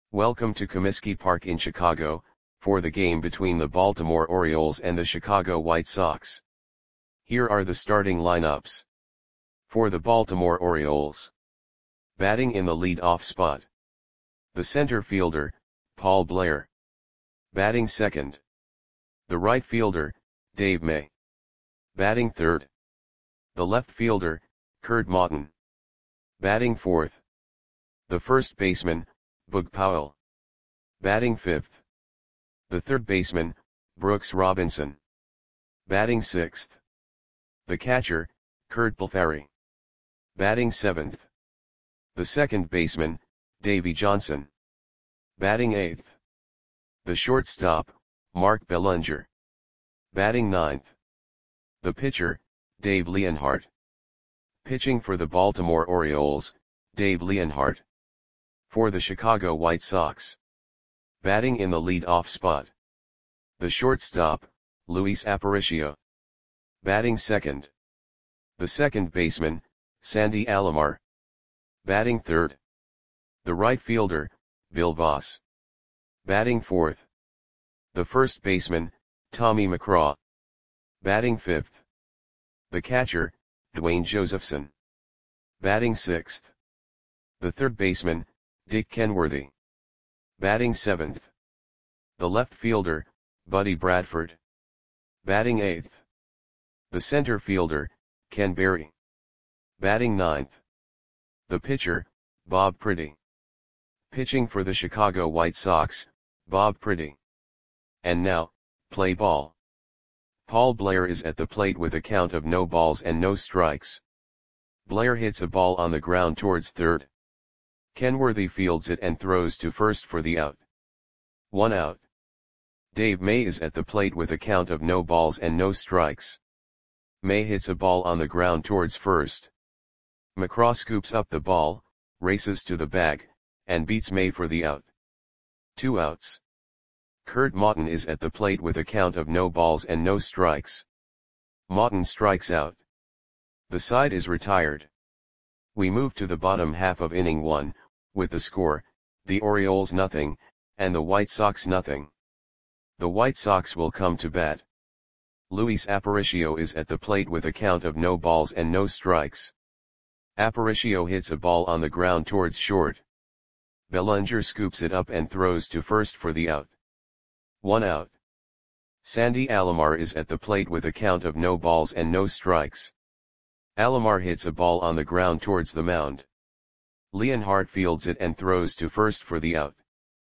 Welcome to Comiskey Park in Chicago, for the game between the Baltimore Orioles and the Chicago White Sox. Here are the starting lineups. For the Baltimore Orioles. Batting in the lead-off spot. The center fielder, Paul Blair. Batting second. The right fielder, Dave May. Batting third. The left fielder, Curt Maughton. Batting fourth. The first baseman, Boog Powell. Batting fifth. The third baseman, Brooks Robinson. Batting sixth. The catcher, Curt Blefary. Batting seventh. The second baseman, Davey Johnson. Batting eighth. The shortstop, Mark Belanger. Batting ninth. The pitcher, Dave Leonhardt. Pitching for the Baltimore Orioles, Dave Leonhardt. For the Chicago White Sox. Batting in the lead-off spot. The shortstop, Luis Aparicio. Batting second. The second baseman, Sandy Alomar. Batting third. The right fielder, Bill Voss. Batting fourth. The first baseman, Tommy McCraw. Batting fifth. The catcher, Dwayne Josephson. Batting sixth. The third baseman, Dick Kenworthy. Batting seventh. The left fielder, Buddy Bradford. Batting eighth. The center fielder, Ken Berry. Batting ninth. The pitcher, Bob Pretty. Pitching for the Chicago White Sox, Bob Pretty. And now, play ball. Paul Blair is at the plate with a count of no balls and no strikes. Blair hits a ball on the ground towards third. Kenworthy fields it and throws to first for the out. 1 out. Dave May is at the plate with a count of no balls and no strikes. May hits a ball on the ground towards first. McCraw scoops up the ball, races to the bag, and beats May for the out. 2 outs. Curt Maughton is at the plate with a count of no balls and no strikes. Maughton strikes out. The side is retired. We move to the bottom half of inning 1, with the score, the Orioles nothing, and the White Sox nothing. The White Sox will come to bat. Luis Aparicio is at the plate with a count of no balls and no strikes. Aparicio hits a ball on the ground towards short. Belanger scoops it up and throws to first for the out. 1 out. Sandy Alomar is at the plate with a count of no balls and no strikes. Alomar hits a ball on the ground towards the mound. Leonhardt fields it and throws to first for the out.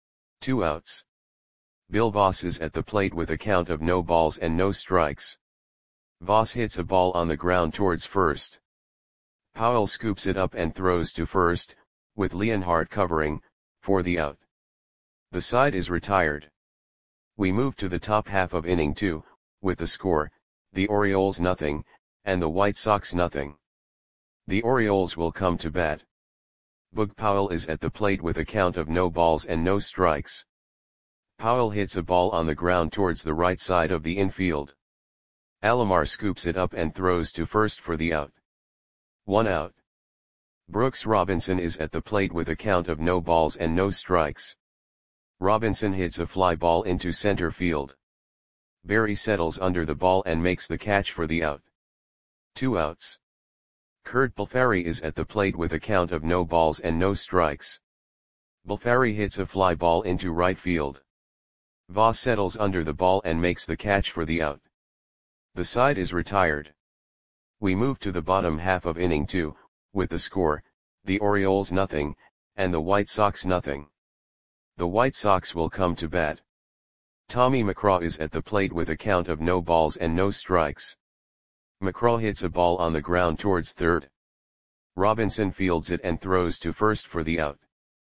2 outs. Bill Voss is at the plate with a count of no balls and no strikes. Voss hits a ball on the ground towards first. Powell scoops it up and throws to first, with Leonhardt covering, for the out. The side is retired. We move to the top half of inning 2, with the score, the Orioles nothing, and the White Sox nothing. The Orioles will come to bat. Boog Powell is at the plate with a count of no balls and no strikes. Powell hits a ball on the ground towards the right side of the infield. Alomar scoops it up and throws to first for the out. 1 out. Brooks Robinson is at the plate with a count of no balls and no strikes. Robinson hits a fly ball into center field. Berry settles under the ball and makes the catch for the out. 2 outs. Curt Blefary is at the plate with a count of no balls and no strikes. Blefary hits a fly ball into right field. Voss settles under the ball and makes the catch for the out. The side is retired. We move to the bottom half of inning 2, with the score, the Orioles nothing, and the White Sox nothing. The White Sox will come to bat. Tommy McCraw is at the plate with a count of no balls and no strikes. McCraw hits a ball on the ground towards third. Robinson fields it and throws to first for the out.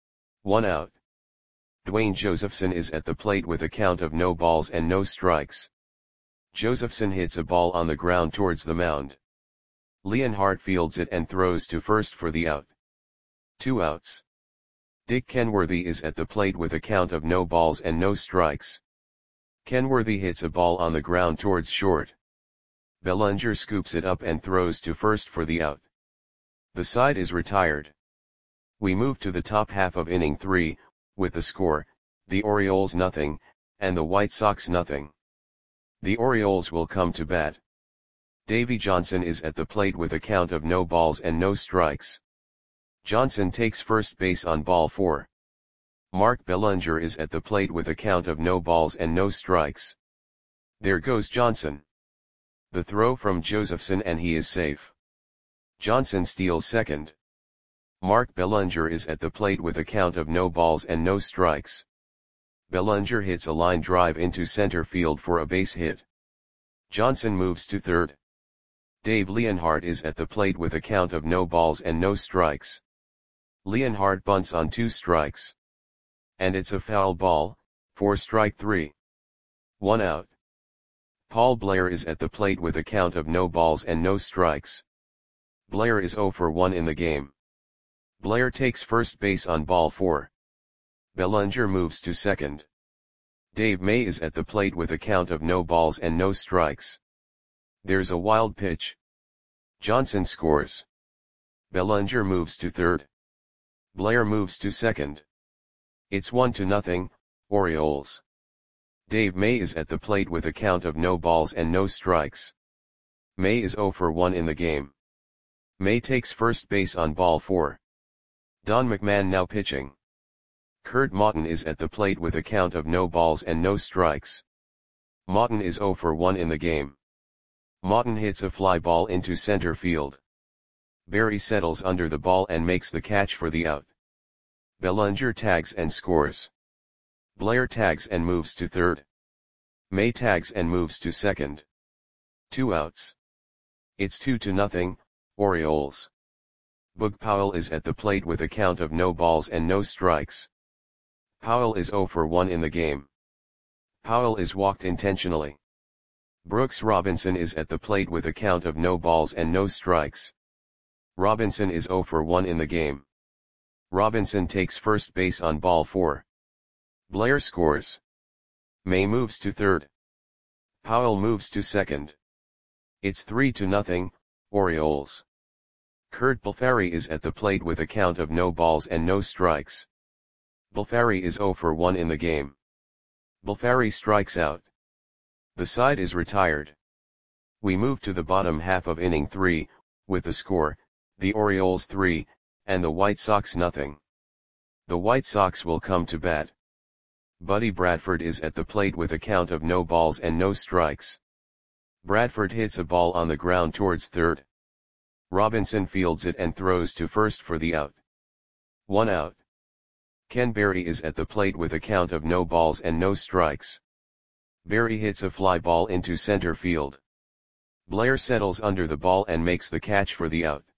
1 out. Dwayne Josephson is at the plate with a count of no balls and no strikes. Josephson hits a ball on the ground towards the mound. Leonhardt fields it and throws to first for the out. 2 outs. Dick Kenworthy is at the plate with a count of no balls and no strikes. Kenworthy hits a ball on the ground towards short. Belanger scoops it up and throws to first for the out. The side is retired. We move to the top half of inning 3, with the score, the Orioles nothing, and the White Sox nothing. The Orioles will come to bat. Davy Johnson is at the plate with a count of no balls and no strikes. Johnson takes first base on ball 4. Mark Belanger is at the plate with a count of no balls and no strikes. There goes Johnson. The throw from Josephson and he is safe. Johnson steals second. Mark Belanger is at the plate with a count of no balls and no strikes. Belanger hits a line drive into center field for a base hit. Johnson moves to third. Dave Leonhardt is at the plate with a count of no balls and no strikes. Leonhardt bunts on 2 strikes. And it's a foul ball, for strike 3. 1 out. Paul Blair is at the plate with a count of no balls and no strikes. Blair is 0 for 1 in the game. Blair takes first base on ball 4. Belanger moves to second. Dave May is at the plate with a count of no balls and no strikes. There's a wild pitch. Johnson scores. Belanger moves to third. Blair moves to second. It's 1-0, Orioles. Dave May is at the plate with a count of no balls and no strikes. May is 0 for 1 in the game. May takes first base on ball 4. Don McMahon now pitching. Kurt Maughton is at the plate with a count of no balls and no strikes. Maughton is 0 for 1 in the game. Maughton hits a fly ball into center field. Barry settles under the ball and makes the catch for the out. Belanger tags and scores. Blair tags and moves to third. May tags and moves to second. 2 outs. It's 2-0, Orioles. Boog Powell is at the plate with a count of no balls and no strikes. Powell is 0 for 1 in the game. Powell is walked intentionally. Brooks Robinson is at the plate with a count of no balls and no strikes. Robinson is 0 for 1 in the game. Robinson takes first base on ball 4. Blair scores. May moves to third. Powell moves to second. It's 3-0, Orioles. Kurt Balfari is at the plate with a count of no balls and no strikes. Balfari is 0 for 1 in the game. Balfari strikes out. The side is retired. We move to the bottom half of inning 3, with the score, the Orioles 3, and the White Sox nothing. The White Sox will come to bat. Buddy Bradford is at the plate with a count of no balls and no strikes. Bradford hits a ball on the ground towards third. Robinson fields it and throws to first for the out. 1 out. Ken Berry is at the plate with a count of no balls and no strikes. Berry hits a fly ball into center field. Blair settles under the ball and makes the catch for the out.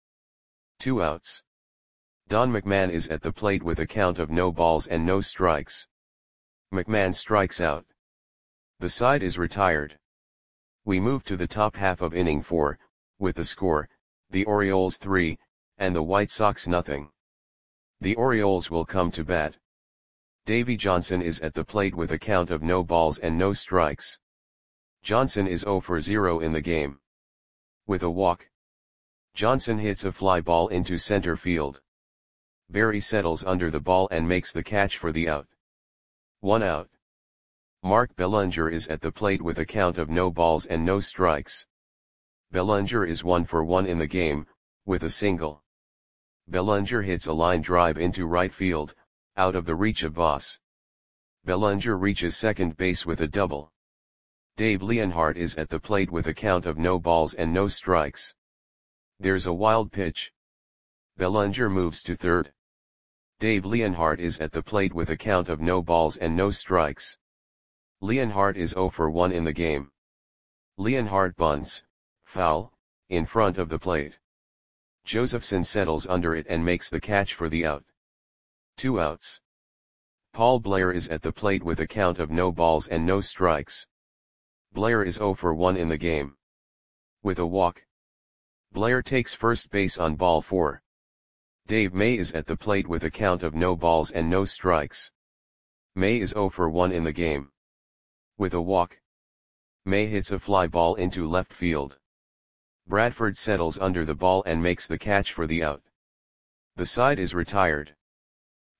2 outs. Don McMahon is at the plate with a count of no balls and no strikes. McMahon strikes out. The side is retired. We move to the top half of inning 4, with the score, the Orioles 3, and the White Sox nothing. The Orioles will come to bat. Davy Johnson is at the plate with a count of no balls and no strikes. Johnson is 0 for 0 in the game. With a walk. Johnson hits a fly ball into center field. Berry settles under the ball and makes the catch for the out. 1 out. Mark Belanger is at the plate with a count of no balls and no strikes. Belanger is 1 for 1 in the game, with a single. Belanger hits a line drive into right field, out of the reach of Voss. Belanger reaches second base with a double. Dave Leonhardt is at the plate with a count of no balls and no strikes. There's a wild pitch. Belanger moves to third. Dave Leonhardt is at the plate with a count of no balls and no strikes. Leonhardt is 0 for 1 in the game. Leonhardt bunts, foul, in front of the plate. Josephson settles under it and makes the catch for the out. 2 outs. Paul Blair is at the plate with a count of no balls and no strikes. Blair is 0 for 1 in the game. With a walk. Blair takes first base on ball 4. Dave May is at the plate with a count of no balls and no strikes. May is 0 for 1 in the game. With a walk. May hits a fly ball into left field. Bradford settles under the ball and makes the catch for the out. The side is retired.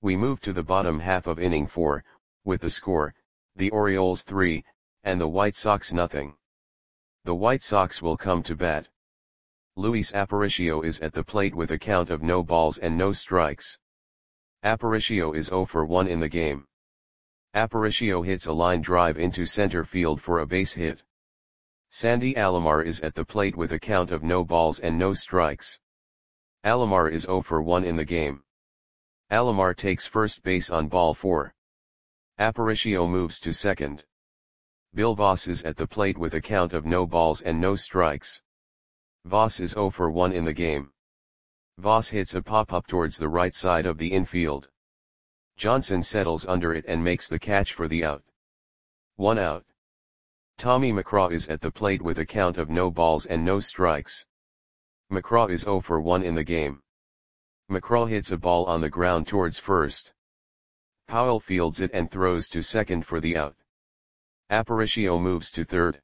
We move to the bottom half of inning 4, with the score, the Orioles 3, and the White Sox nothing. The White Sox will come to bat. Luis Aparicio is at the plate with a count of no balls and no strikes. Aparicio is 0 for 1 in the game. Aparicio hits a line drive into center field for a base hit. Sandy Alomar is at the plate with a count of no balls and no strikes. Alomar is 0 for 1 in the game. Alomar takes first base on ball 4. Aparicio moves to second. Bill Voss is at the plate with a count of no balls and no strikes. Voss is 0 for 1 in the game. Voss hits a pop-up towards the right side of the infield. Johnson settles under it and makes the catch for the out. 1 out. Tommy McCraw is at the plate with a count of no balls and no strikes. McCraw is 0 for 1 in the game. McCraw hits a ball on the ground towards first. Powell fields it and throws to second for the out. Aparicio moves to third.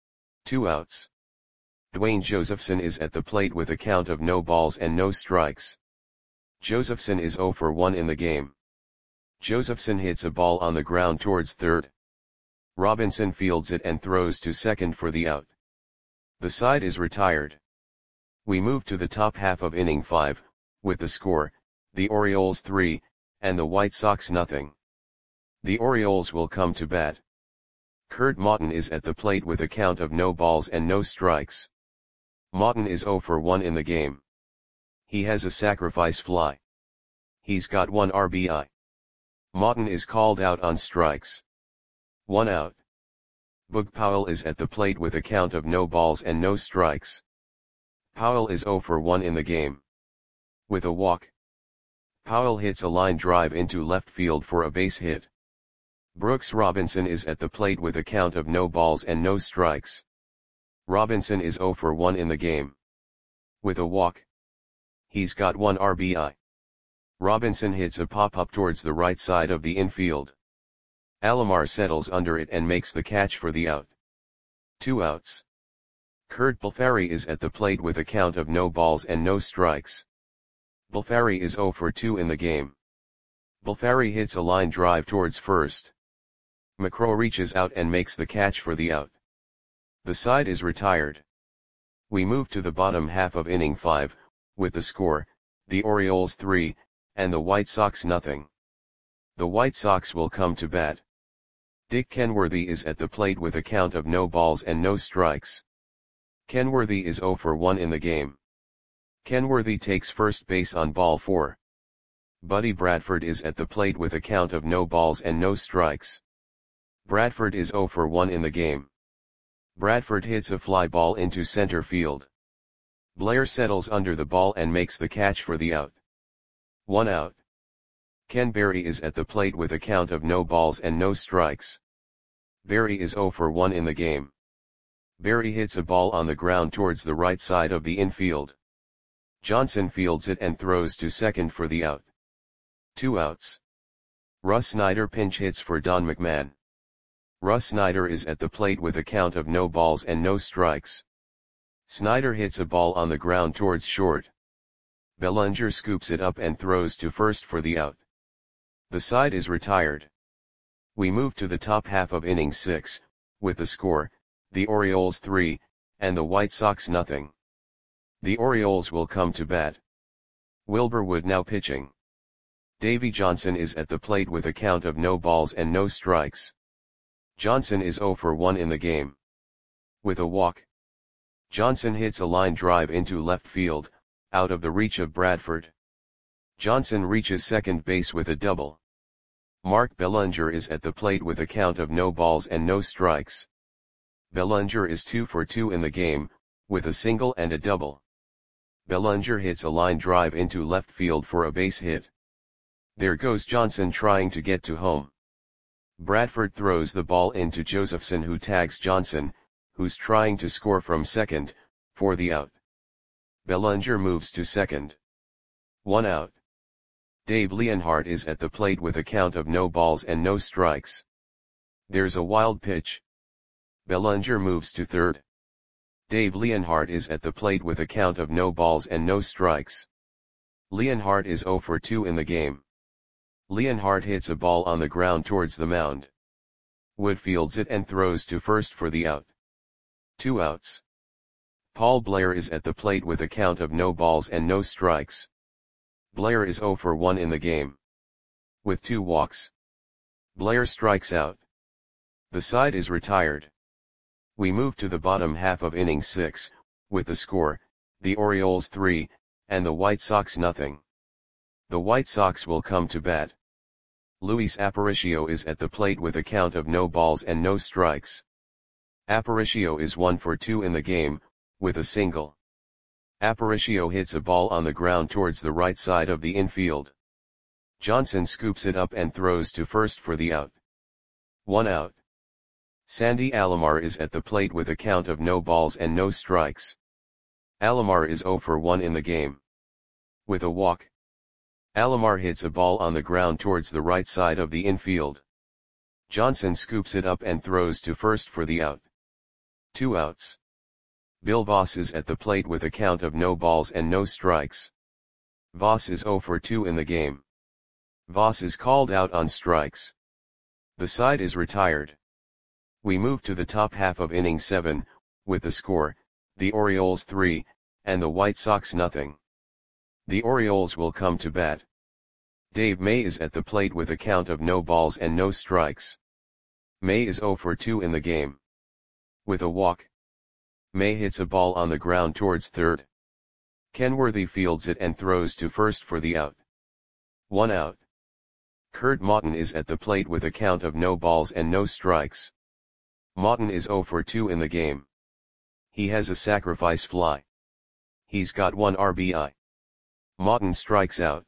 2 outs. Dwayne Josephson is at the plate with a count of no balls and no strikes. Josephson is 0 for 1 in the game. Josephson hits a ball on the ground towards third. Robinson fields it and throws to second for the out. The side is retired. We move to the top half of inning 5, with the score, the Orioles 3, and the White Sox nothing. The Orioles will come to bat. Kurt Maughton is at the plate with a count of no balls and no strikes. Maughton is 0 for 1 in the game. He has a sacrifice fly. He's got 1 RBI. Maughton is called out on strikes. 1 out. Boog Powell is at the plate with a count of no balls and no strikes. Powell is 0 for 1 in the game. With a walk. Powell hits a line drive into left field for a base hit. Brooks Robinson is at the plate with a count of no balls and no strikes. Robinson is 0 for 1 in the game. With a walk. He's got 1 RBI. Robinson hits a pop-up towards the right side of the infield. Alomar settles under it and makes the catch for the out. 2 outs. Kurt Balfari is at the plate with a count of no balls and no strikes. Balfari is 0 for 2 in the game. Balfari hits a line drive towards first. McCraw reaches out and makes the catch for the out. The side is retired. We move to the bottom half of inning 5, with the score, the Orioles 3, and the White Sox nothing. The White Sox will come to bat. Dick Kenworthy is at the plate with a count of no balls and no strikes. Kenworthy is 0 for 1 in the game. Kenworthy takes first base on ball 4. Buddy Bradford is at the plate with a count of no balls and no strikes. Bradford is 0 for 1 in the game. Bradford hits a fly ball into center field. Blair settles under the ball and makes the catch for the out. 1 out. Ken Berry is at the plate with a count of no balls and no strikes. Berry is 0 for 1 in the game. Berry hits a ball on the ground towards the right side of the infield. Johnson fields it and throws to second for the out. 2 outs. Russ Snyder pinch hits for Don McMahon. Russ Snyder is at the plate with a count of no balls and no strikes. Snyder hits a ball on the ground towards short. Bellinger scoops it up and throws to first for the out. The side is retired. We move to the top half of inning 6, with the score, the Orioles 3, and the White Sox nothing. The Orioles will come to bat. Wilbur Wood now pitching. Davy Johnson is at the plate with a count of no balls and no strikes. Johnson is 0 for 1 in the game. With a walk. Johnson hits a line drive into left field, out of the reach of Bradford. Johnson reaches second base with a double. Mark Bellinger is at the plate with a count of no balls and no strikes. Bellinger is 2 for 2 in the game, with a single and a double. Bellinger hits a line drive into left field for a base hit. There goes Johnson trying to get to home. Bradford throws the ball into Josephson, who tags Johnson, who's trying to score from second, for the out. Bellinger moves to second. 1 out. Dave Leonhardt is at the plate with a count of no balls and no strikes. There's a wild pitch. Bellinger moves to third. Dave Leonhardt is at the plate with a count of no balls and no strikes. Leonhardt is 0 for 2 in the game. Leonhardt hits a ball on the ground towards the mound. Wood fields it and throws to first for the out. 2 outs. Paul Blair is at the plate with a count of no balls and no strikes. Blair is 0 for 1 in the game. With 2 walks. Blair strikes out. The side is retired. We move to the bottom half of inning 6, with the score, the Orioles 3, and the White Sox nothing. The White Sox will come to bat. Luis Aparicio is at the plate with a count of no balls and no strikes. Aparicio is 1 for 2 in the game, with a single. Aparicio hits a ball on the ground towards the right side of the infield. Johnson scoops it up and throws to first for the out. 1 out. Sandy Alomar is at the plate with a count of no balls and no strikes. Alomar is 0 for 1 in the game. With a walk. Alomar hits a ball on the ground towards the right side of the infield. Johnson scoops it up and throws to first for the out. 2 outs. Bill Voss is at the plate with a count of no balls and no strikes. Voss is 0 for 2 in the game. Voss is called out on strikes. The side is retired. We move to the top half of inning 7, with the score, the Orioles 3, and the White Sox nothing. The Orioles will come to bat. Dave May is at the plate with a count of no balls and no strikes. May is 0 for 2 in the game. With a walk. May hits a ball on the ground towards third. Kenworthy fields it and throws to first for the out. 1 out. Kurt Maughton is at the plate with a count of no balls and no strikes. Maughton is 0 for 2 in the game. He has a sacrifice fly. He's got 1 RBI. Maughton strikes out.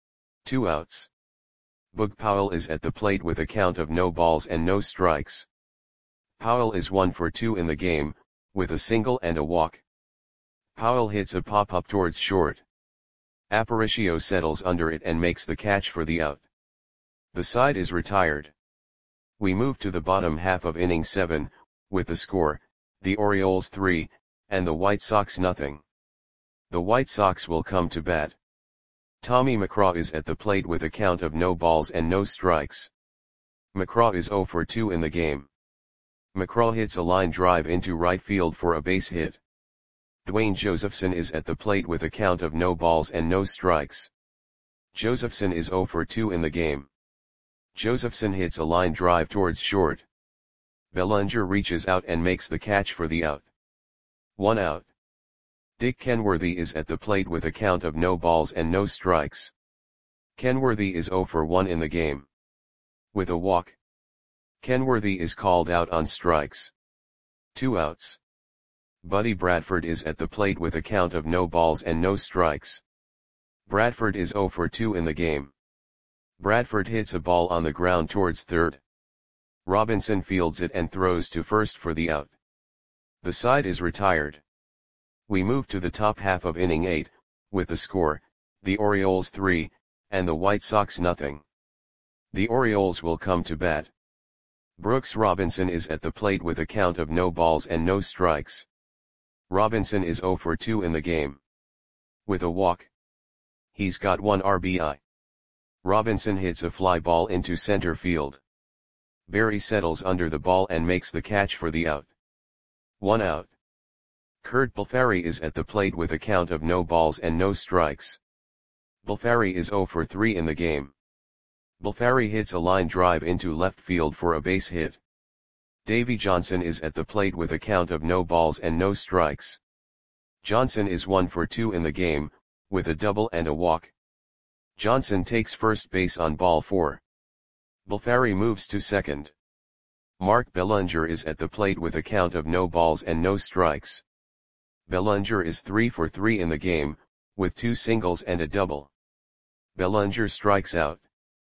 2 outs. Boog Powell is at the plate with a count of no balls and no strikes. Powell is 1 for 2 in the game, with a single and a walk. Powell hits a pop-up towards short. Aparicio settles under it and makes the catch for the out. The side is retired. We move to the bottom half of inning 7, with the score, the Orioles 3, and the White Sox nothing. The White Sox will come to bat. Tommy McCraw is at the plate with a count of no balls and no strikes. McCraw is 0 for 2 in the game. McCraw hits a line drive into right field for a base hit. Dwayne Josephson is at the plate with a count of no balls and no strikes. Josephson is 0 for 2 in the game. Josephson hits a line drive towards short. Bellinger reaches out and makes the catch for the out. 1 out. Dick Kenworthy is at the plate with a count of no balls and no strikes. Kenworthy is 0 for 1 in the game. With a walk. Kenworthy is called out on strikes. 2 outs. Buddy Bradford is at the plate with a count of no balls and no strikes. Bradford is 0 for 2 in the game. Bradford hits a ball on the ground towards third. Robinson fields it and throws to first for the out. The side is retired. We move to the top half of inning 8, with the score, the Orioles 3, and the White Sox nothing. The Orioles will come to bat. Brooks Robinson is at the plate with a count of no balls and no strikes. Robinson is 0 for 2 in the game. With a walk. He's got 1 RBI. Robinson hits a fly ball into center field. Berry settles under the ball and makes the catch for the out. 1 out. Kurt Balfari is at the plate with a count of no balls and no strikes. Balfari is 0 for 3 in the game. Balfari hits a line drive into left field for a base hit. Davy Johnson is at the plate with a count of no balls and no strikes. Johnson is 1 for 2 in the game, with a double and a walk. Johnson takes first base on ball 4. Balfari moves to second. Mark Bellinger is at the plate with a count of no balls and no strikes. Bellinger is 3 for 3 in the game, with 2 singles and a double. Bellinger strikes out.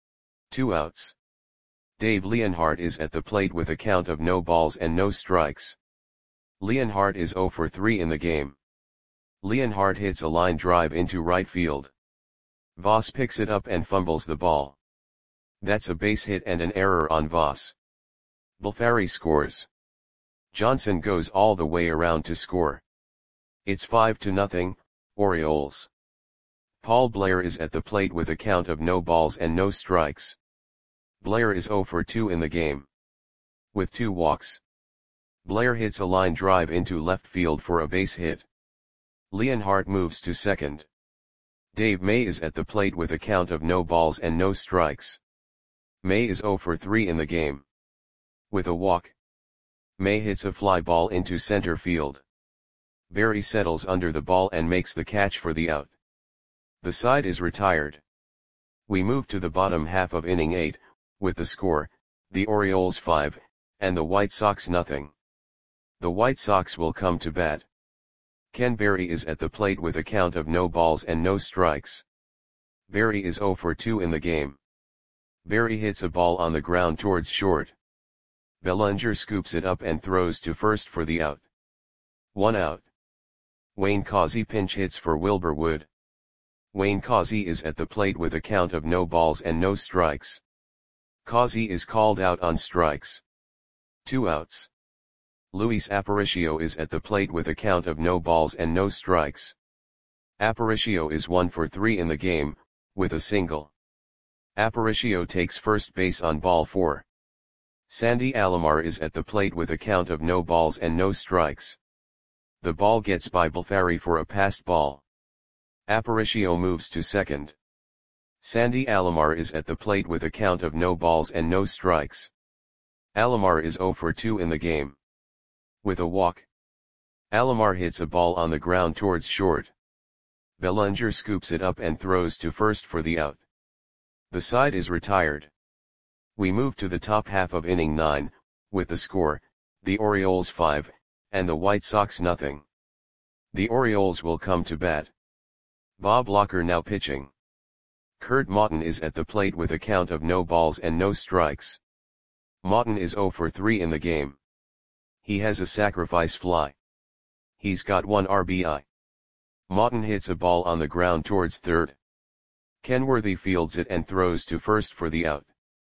2 outs. Dave Leonhardt is at the plate with a count of no balls and no strikes. Leonhardt is 0 for 3 in the game. Leonhardt hits a line drive into right field. Voss picks it up and fumbles the ball. That's a base hit and an error on Voss. Balfari scores. Johnson goes all the way around to score. It's 5-0, Orioles. Paul Blair is at the plate with a count of no balls and no strikes. Blair is 0 for 2 in the game. With 2 walks. Blair hits a line drive into left field for a base hit. Leonhardt moves to second. Dave May is at the plate with a count of no balls and no strikes. May is 0 for 3 in the game. With a walk. May hits a fly ball into center field. Berry settles under the ball and makes the catch for the out. The side is retired. We move to the bottom half of inning 8, with the score, the Orioles 5, and the White Sox nothing. The White Sox will come to bat. Ken Berry is at the plate with a count of no balls and no strikes. Berry is 0 for 2 in the game. Berry hits a ball on the ground towards short. Bellinger scoops it up and throws to first for the out. 1 out. Wayne Causey pinch hits for Wilbur Wood. Wayne Causey is at the plate with a count of no balls and no strikes. Causey is called out on strikes. 2 outs. Luis Aparicio is at the plate with a count of no balls and no strikes. Aparicio is 1 for 3 in the game, with a single. Aparicio takes first base on ball 4. Sandy Alomar is at the plate with a count of no balls and no strikes. The ball gets by Balfari for a passed ball. Aparicio moves to second. Sandy Alomar is at the plate with a count of no balls and no strikes. Alomar is 0 for 2 in the game. With a walk. Alomar hits a ball on the ground towards short. Bellinger scoops it up and throws to first for the out. The side is retired. We move to the top half of inning 9, with the score, the Orioles 5, and the White Sox nothing. The Orioles will come to bat. Bob Locker now pitching. Kurt Maughton is at the plate with a count of no balls and no strikes. Maughton is 0 for 3 in the game. He has a sacrifice fly. He's got 1 RBI. Maughton hits a ball on the ground towards third. Kenworthy fields it and throws to first for the out.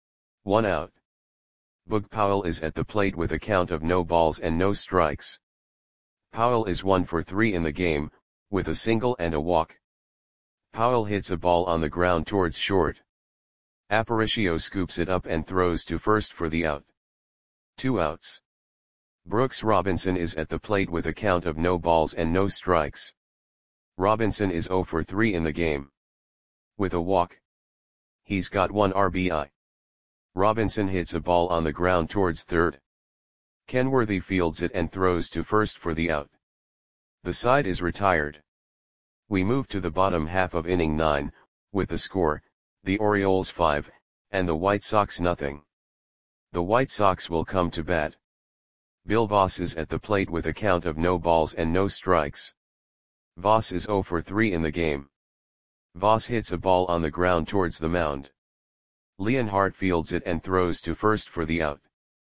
1 out. Boog Powell is at the plate with a count of no balls and no strikes. Powell is 1 for 3 in the game, with a single and a walk. Powell hits a ball on the ground towards short. Aparicio scoops it up and throws to first for the out. 2 outs. Brooks Robinson is at the plate with a count of no balls and no strikes. Robinson is 0 for 3 in the game. With a walk. He's got 1 RBI. Robinson hits a ball on the ground towards third. Kenworthy fields it and throws to first for the out. The side is retired. We move to the bottom half of inning 9, with the score, the Orioles 5, and the White Sox nothing. The White Sox will come to bat. Bill Voss is at the plate with a count of no balls and no strikes. Voss is 0 for 3 in the game. Voss hits a ball on the ground towards the mound. Leonhardt fields it and throws to first for the out.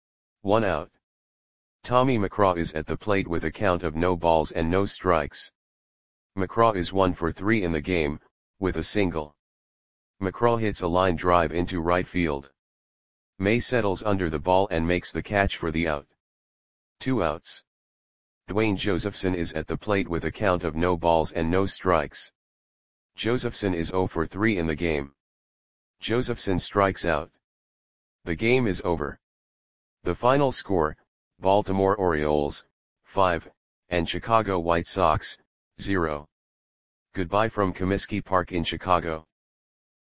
1 out. Tommy McCraw is at the plate with a count of no balls and no strikes. McCraw is 1 for 3 in the game, with a single. McCraw hits a line drive into right field. May settles under the ball and makes the catch for the out. 2 outs. Dwayne Josephson is at the plate with a count of no balls and no strikes. Josephson is 0 for 3 in the game. Josephson strikes out. The game is over. The final score, Baltimore Orioles, 5, and Chicago White Sox, 0. Goodbye from Comiskey Park in Chicago.